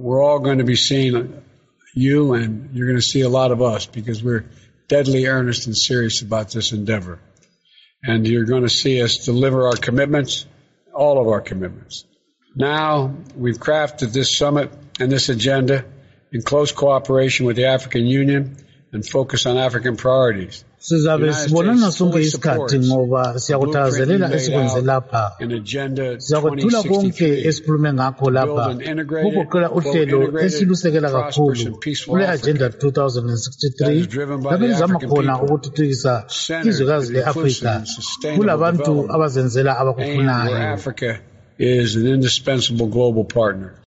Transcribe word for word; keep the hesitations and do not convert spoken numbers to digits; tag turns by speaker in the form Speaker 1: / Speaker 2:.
Speaker 1: we're all going to be seeing you, and you're going to see a lot of us, because we're deadly earnest and serious about this endeavor. And you're going to see us deliver our commitments, all of our commitments. Now, we've crafted this summit and this agenda in close cooperation with the African Union and focus on African priorities.
Speaker 2: Sizabe sibonana sonke isikhathi ngoba siyakuthakazelela esikwenze lapha. Siyakwethula konke esikhulume ngakho lapha ukugoqela uhlelo esilusekela kakhulu kule agenda twenty sixty-three lapho elizama khona ukuthuthukisa izwekazi le-Afrika kulabantu abazenzela abakufunayo.
Speaker 1: Africa is an indispensable global partner.